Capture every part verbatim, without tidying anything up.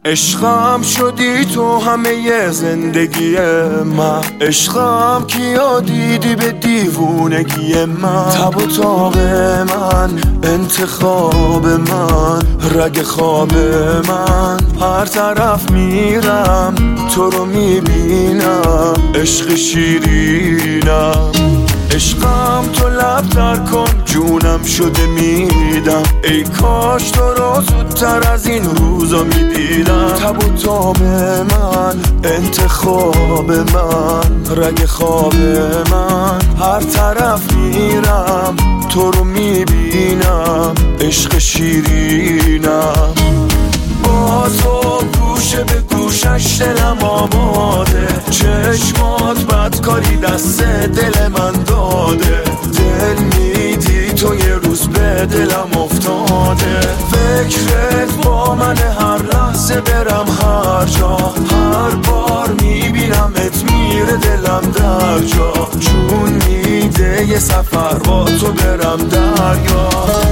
عشقم شدی تو همه زندگی من، عشقم کیا دیدی به دیوونگی من. تب و تاب من، انتخاب من، رگ خواب من. هر طرف میرم تو رو میبینم، عشق شیرینم. عشقم تو لب تر کن، جونم شده میدم. ای کاش تو رو زودتر از این روزا میدیدم. تب و تاب من، انتخاب من، رگ خواب من. هر طرف میرم تو رو میبینم، عشق شیرینم. با تو گوشه به گوشش دلم آباده، چشمات بدکاری دست دل من داده. دل میدی تو یه روز به دلم افتاده. فکرت با من هر لحظه برم هر جا، هر بار میبینمت میره دلم در جا. چون میده یه سفر با تو برم دریا.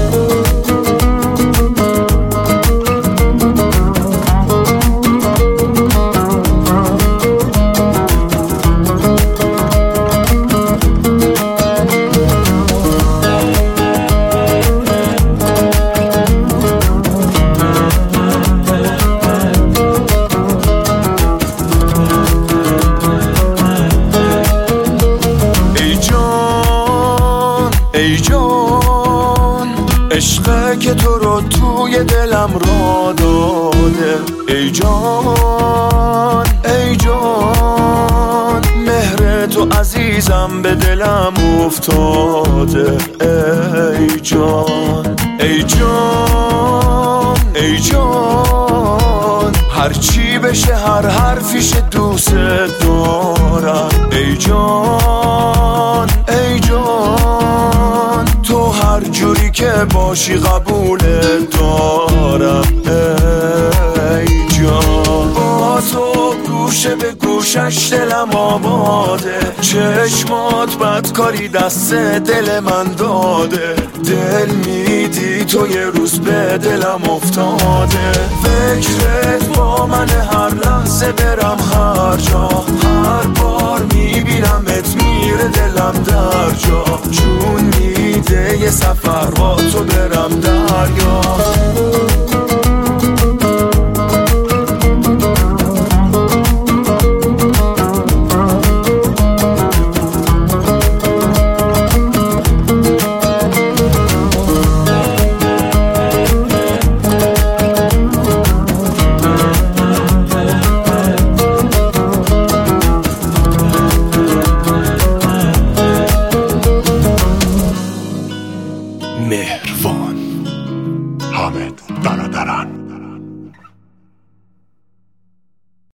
ای جان، عشقه که تو رو توی دلم را داده. ای جان، ای جان، مهر تو عزیزم به دلم افتاده. ای جان، ای جان، ای جان، هرچی بشه هر حرفیش دوست دارم. ای جان، ای جان، تو هر جوری که باشی قبول دارم. ای جان، با تو گوشه به گوشش دلم آباده، چشمات بدکاری دست دل من داده. دل میدی تو یه روز به دلم افتاده. فکرت با من هر لحظه برم هر جا، هر بار میبینمت میره دلم در جا. چون میده یه سفر با تو برم دریا. مهربان حامد برادران.